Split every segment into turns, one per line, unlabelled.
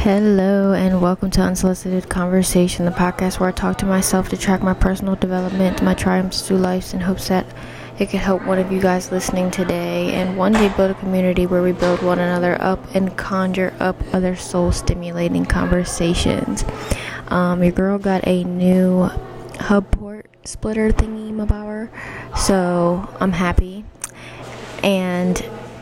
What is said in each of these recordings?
Hello and welcome to Unsolicited Conversation, the podcast where I talk to myself to track my personal development, my triumphs through life, in hopes that it could help one of you guys listening today and one day build a community where we build one another up and conjure up other soul-stimulating conversations. Your girl got a new hub port splitter thingy mabauer, so I'm happy, and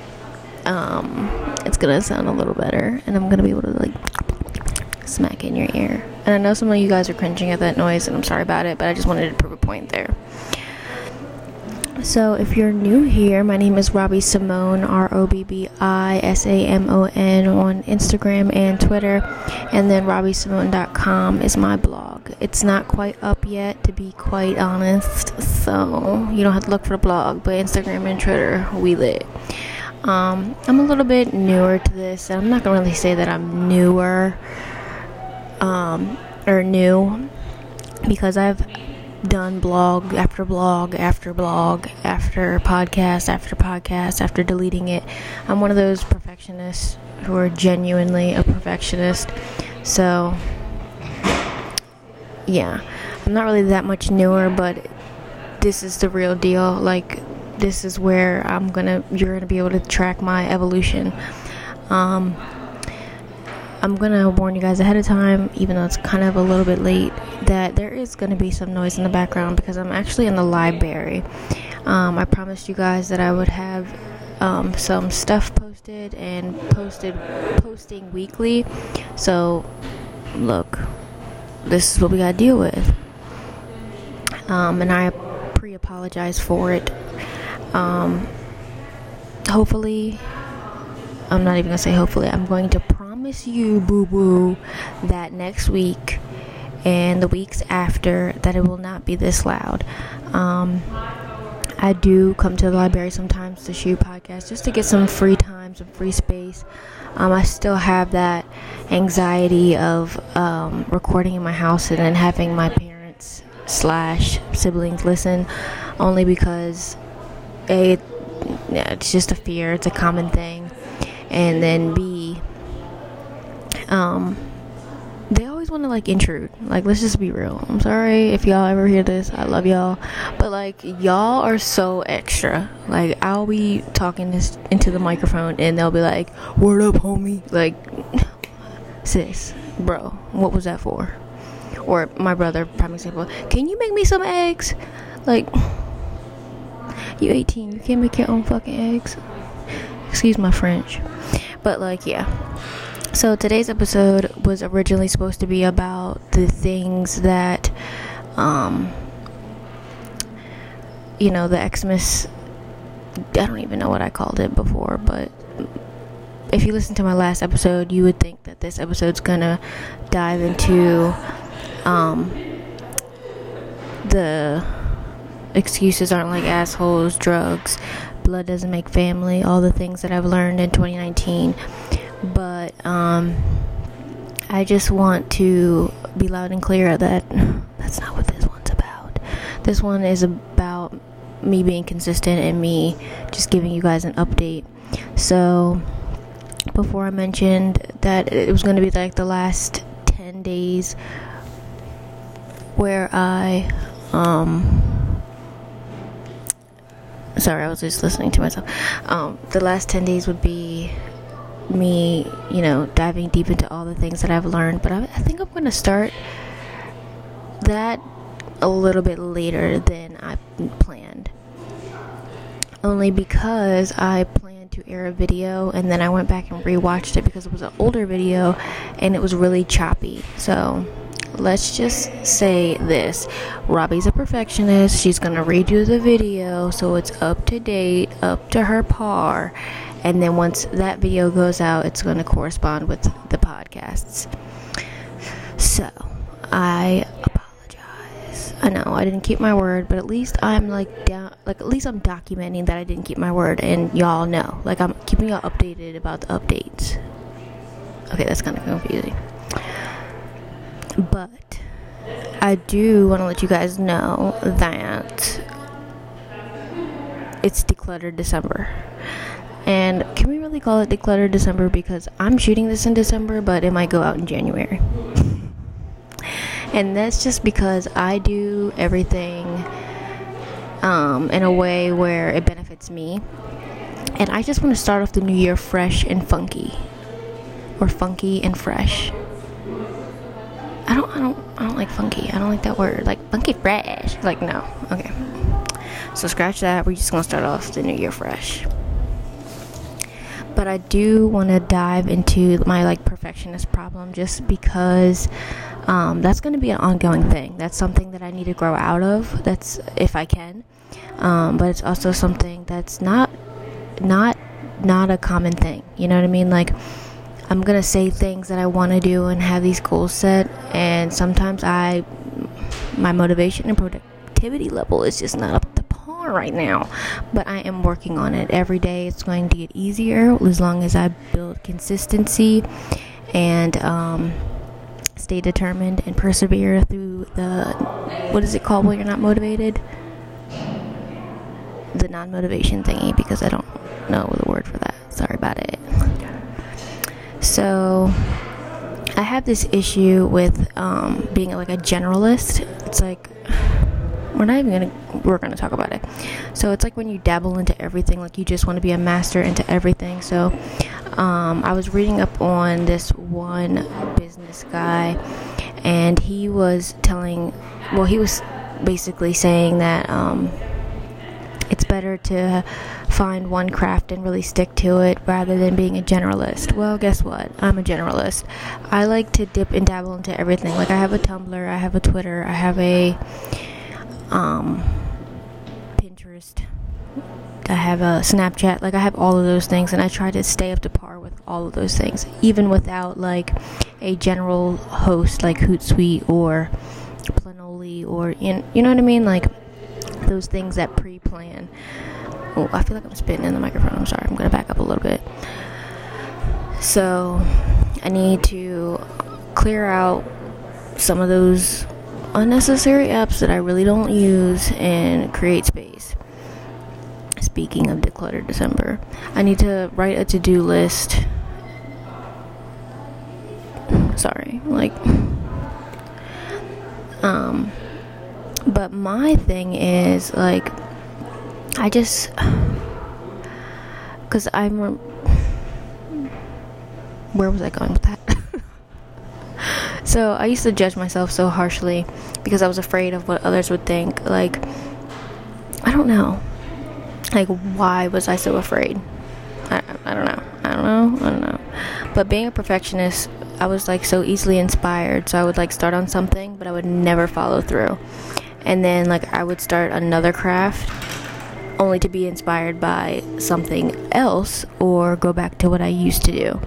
it's gonna sound a little better, and I'm gonna be able to smack in your ear. And I know some of you guys are cringing at that noise, and I'm sorry about it, but I just wanted to prove a point there. So if you're new here, my name is Robbie Simone, ROBBISAMON, on Instagram and Twitter, and then RobbieSimone.com is my blog. It's not quite up yet, to be quite honest, so you don't have to look for the blog, but Instagram and Twitter, we lit. I'm a little bit newer to this, and I'm not going to really say that I'm newer, or new, because I've done blog after blog after blog after podcast after podcast after deleting it. I'm one of those perfectionists who are genuinely a perfectionist, so yeah, I'm not really that much newer, but this is the real deal. This is where you're gonna be able to track my evolution. I'm gonna warn you guys ahead of time, even though it's kind of a little bit late, that there is gonna be some noise in the background because I'm actually in the library. I promised you guys that I would have some stuff posted and posting weekly. So look, this is what we gotta deal with. And I pre-apologize for it. Hopefully, I'm not even gonna say hopefully, I'm going to promise you, boo-boo, that next week and the weeks after, that it will not be this loud. I do come to the library sometimes to shoot podcasts just to get some free time, some free space. I still have that anxiety of recording in my house and then having my parents / siblings listen, only because it's just a fear, it's a common thing, and then B, they always want to intrude. Let's just be real. I'm sorry if y'all ever hear this, I love y'all, but y'all are so extra. I'll be talking this into the microphone and they'll be like, "Word up, homie," sis, bro, what was that for? Or my brother, prime example, "Can you make me some eggs?" You 18, you can't make your own fucking eggs. Excuse my French. But yeah. So today's episode was originally supposed to be about the things that, the Xmas, I don't even know what I called it before, but if you listen to my last episode, you would think that this episode's gonna dive into, the excuses aren't like assholes, drugs, blood doesn't make family, all the things that I've learned in 2019. But I just want to be loud and clear that that's not what this one's about. This one is about me being consistent and me just giving you guys an update. So before, I mentioned that it was going to be the last 10 days where I sorry, I was just listening to myself. The last 10 days would be me, diving deep into all the things that I've learned. But I think I'm going to start that a little bit later than I planned. Only because I planned to air a video, and then I went back and rewatched it because it was an older video, and it was really choppy. So let's just say this: Robbie's a perfectionist. She's gonna redo the video so it's up to date, up to her par, and then once that video goes out, it's gonna correspond with the podcasts. So I apologize. I know I didn't keep my word, but at least I'm at least I'm documenting that I didn't keep my word, and y'all know, I'm keeping y'all updated about the updates. Okay, that's kind of confusing. But I do want to let you guys know that it's Decluttered December. And can we really call it Declutter December? Because I'm shooting this in December, but it might go out in January. And that's just because I do everything in a way where it benefits me. And I just want to start off the new year fresh and funky. Or funky and fresh. I don't like funky. I don't like that word. Like funky fresh. Like no. Okay. So scratch that. We're just gonna start off the new year fresh. But I do want to dive into my like perfectionist problem, just because that's going to be an ongoing thing. That's something that I need to grow out of. That's if I can. But it's also something that's not a common thing. You know what I mean? Like, I'm going to say things that I want to do and have these goals set, and sometimes my motivation and productivity level is just not up to par right now. But I am working on it. Every day it's going to get easier as long as I build consistency and stay determined and persevere through the, what is it called when you're not motivated? The non-motivation thingy, because I don't know the word for that. Sorry about it. So I have this issue with being like a generalist. It's like we're gonna talk about it. So it's like when you dabble into everything, like you just want to be a master into everything. So I was reading up on this one business guy, and he was basically saying that it's better to find one craft and really stick to it rather than being a generalist. Well, guess what? I'm a generalist. I like to dip and dabble into everything. Like I have a Tumblr, I have a Twitter, I have a Pinterest, I have a Snapchat. Like I have all of those things, and I try to stay up to par with all of those things, even without like a general host like Hootsuite or Planoly or you know what I mean, like those things that pre-plan. Oh, I feel like I'm spitting in the microphone. I'm sorry. I'm going to back up a little bit. So I need to clear out some of those unnecessary apps that I really don't use and create space. Speaking of Declutter December, I need to write a to-do list. Sorry. But my thing is, like, I just, because where was I going with that? So I used to judge myself so harshly because I was afraid of what others would think. Like, I don't know. Like, why was I so afraid? I don't know. But being a perfectionist, I was like so easily inspired. So I would like start on something, but I would never follow through. And then like I would start another craft only to be inspired by something else or go back to what I used to do.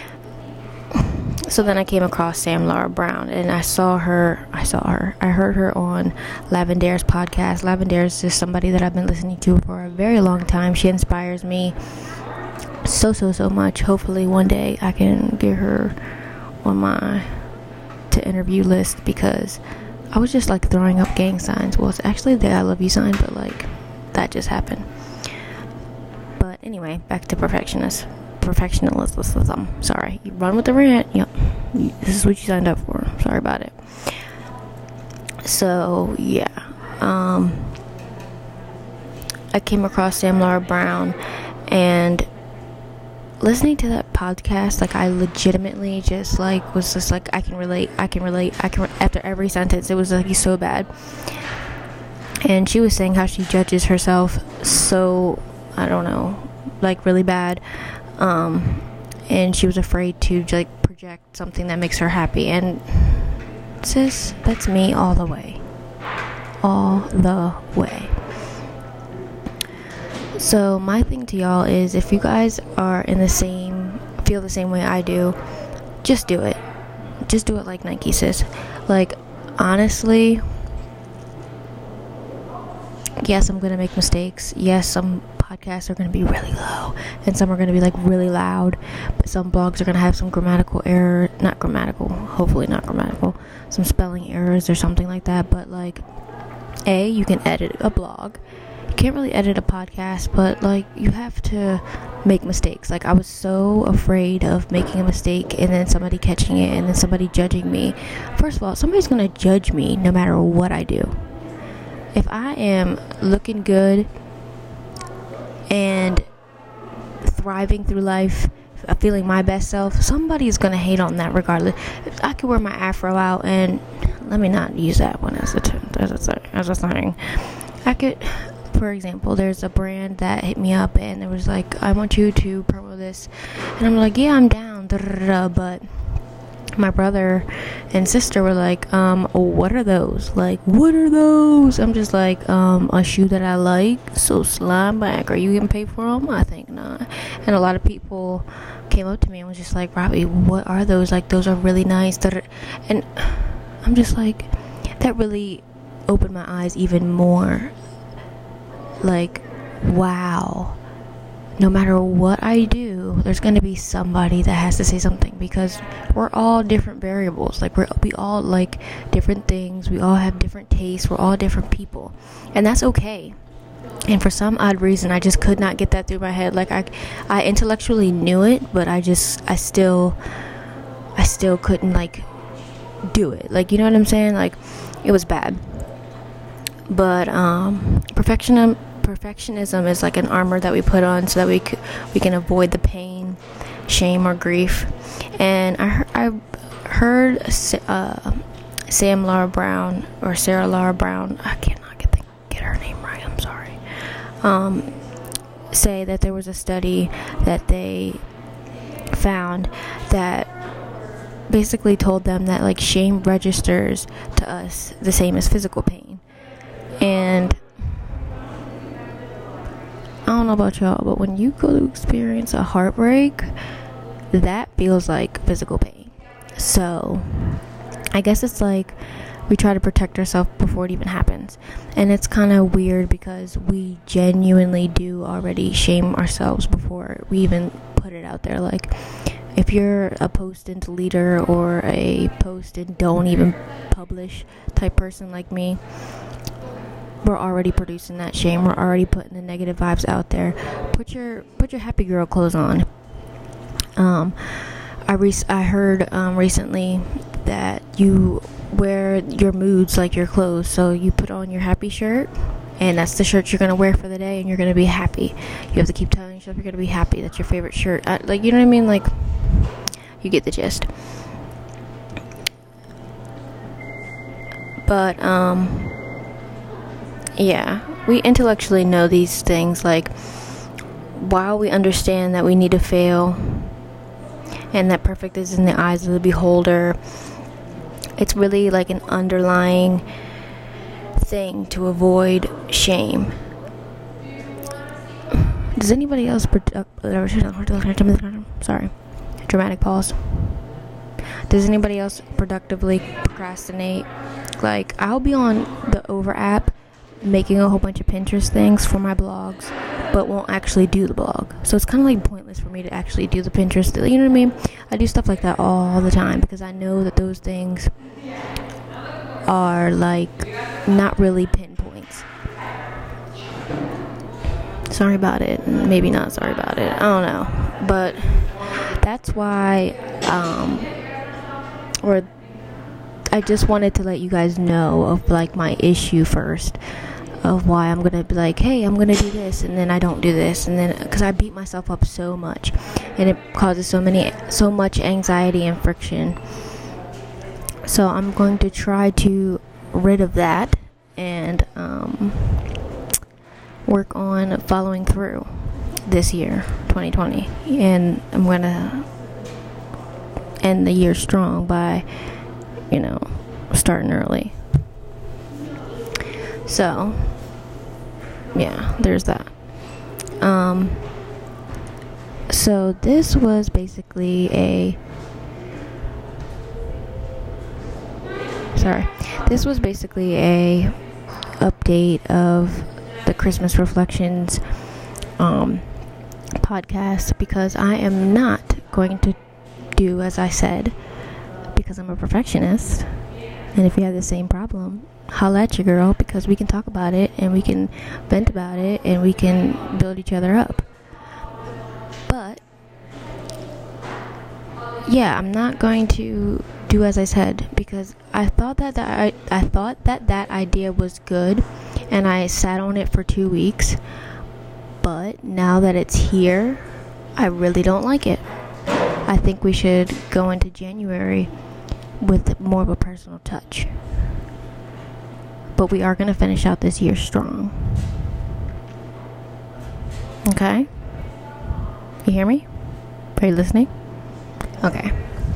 So then I came across Sam Laura Brown, and I heard her on Lavendare's podcast. Lavendare is just somebody that I've been listening to for a very long time. She inspires me so much. Hopefully one day I can get her on my to interview list, because I was just like throwing up gang signs. Well, it's actually the I love you sign, but like that just happened. But anyway, back to perfectionism. Sorry, you run with the rant. Yep, this is what you signed up for. Sorry about it. So yeah, I came across Sam Laura Brown, and listening to that podcast, like I legitimately just like was just like I can relate. After every sentence, it was like so bad. And she was saying how she judges herself so, I don't know, like really bad. And she was afraid to like project something that makes her happy. And sis, that's me all the way. So my thing to y'all is, if you guys are feel the same way I do, just do it. Just do it like Nike, sis. Like, honestly, yes, I'm gonna make mistakes. Yes, some podcasts are gonna be really low, and some are gonna be like really loud. But some blogs are gonna have some hopefully not grammatical, some spelling errors or something like that. But like, you can edit a blog. you can't really edit a podcast, but like you have to make mistakes. Like I was so afraid of making a mistake and then somebody catching it and then somebody judging me. First of all, somebody's gonna judge me no matter what I do. If I am looking good and thriving through life, feeling my best self, somebody's gonna hate on that regardless. If I could wear my afro out, and let me not use that one as a thing. I could, for example, there's a brand that hit me up and it was like, I want you to promo this, and I'm like, yeah, I'm down, but my brother and sister were like, what are those? Like, what are those? I'm just like, a shoe that I like, so slide back. Are you getting paid for them? I think not. And a lot of people came up to me and was just like, Robbie, what are those? Like, those are really nice. And I'm just like, that really opened my eyes even more. Like, wow. No matter what I do, there's going to be somebody that has to say something, because we're all different variables. Like, we all like different things. We all have different tastes. We're all different people. And that's okay. And for some odd reason, I just could not get that through my head. Like, I intellectually knew it, but I still couldn't, like, do it. Like, you know what I'm saying? Like, it was bad. But, perfectionism is like an armor that we put on so that we can avoid the pain, shame, or grief. And I heard Sarah Laura Brown, I cannot get her name right, I'm sorry, say that there was a study that they found that basically told them that, like, shame registers to us the same as physical pain. And I don't know about y'all, but when you go to experience a heartbreak, that feels like physical pain. So I guess it's like we try to protect ourselves before it even happens. And it's kind of weird because we genuinely do already shame ourselves before we even put it out there. Like, if you're a post and deleter or a post and don't even publish type person like me, we're already producing that shame. We're already putting the negative vibes out there. Put your happy girl clothes on. I heard recently that you wear your moods like your clothes. So you put on your happy shirt, and that's the shirt you're gonna wear for the day, and you're gonna be happy. You have to keep telling yourself you're gonna be happy. That's your favorite shirt. Like, you know what I mean? Like, you get the gist. But yeah, we intellectually know these things. Like, while we understand that we need to fail and that perfect is in the eyes of the beholder, it's really like an underlying thing to avoid shame. Does anybody else sorry, dramatic pause. Does anybody else productively procrastinate? Like, I'll be on the Over app making a whole bunch of Pinterest things for my blogs, but won't actually do the blog. So it's kind of like pointless for me to actually do the Pinterest. You know what I mean? I do stuff like that all the time because I know that those things are like not really pinpoints. Sorry about it. Maybe not sorry about it. I don't know. But that's why, or I just wanted to let you guys know of like my issue first, of why I'm gonna be like, hey, I'm gonna do this, and then I don't do this, and then because I beat myself up so much, and it causes so much anxiety and friction. So I'm going to try to rid of that and work on following through this year, 2020, and I'm gonna end the year strong by, you know, starting early. So yeah, there's that. So this was basically a update of the Christmas Reflections podcast, because I am not going to do as I said, because I'm a perfectionist. And if you have the same problem, holla at your girl, because we can talk about it and we can vent about it and we can build each other up. But yeah, I'm not going to do as I said, because I thought that that idea was good, and I sat on it for 2 weeks. But now that it's here, I really don't like it. I think we should go into January with more of a personal touch. But we are going to finish out this year strong. Okay? You hear me? Are you listening? Okay.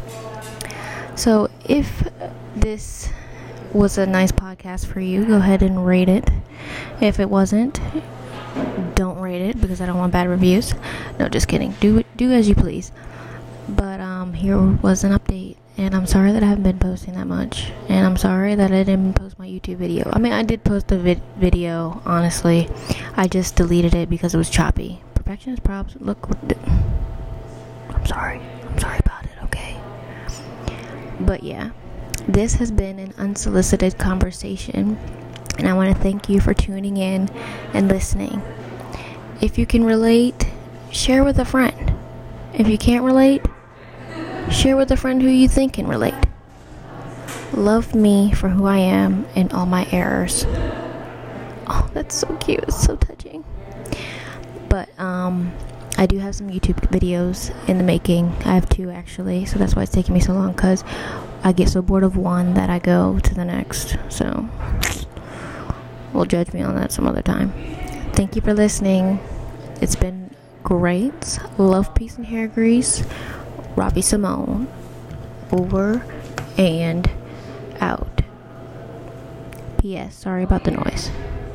So if this was a nice podcast for you, go ahead and rate it. If it wasn't, don't rate it, because I don't want bad reviews. No, just kidding. Do as you please. But here was an update, and I'm sorry that I haven't been posting that much, and I'm sorry that I didn't post my YouTube video. I mean, I did post a video, honestly. I just deleted it because it was choppy. Perfectionist props. Look, I'm sorry about it. Okay. But yeah, this has been an unsolicited conversation, and I want to thank you for tuning in and listening. If you can relate, share with a friend. If you can't relate, share with a friend who you think can relate. Love me for who I am and all my errors. Oh, that's so cute. It's so touching. But I do have some YouTube videos in the making. I have 2 actually, so that's why it's taking me so long, because I get so bored of one that I go to the next. So we'll judge me on that some other time. Thank you for listening. It's been great. Love, peace, and hair grease. Robbie Simone. Over and out. P.S. Sorry about the noise.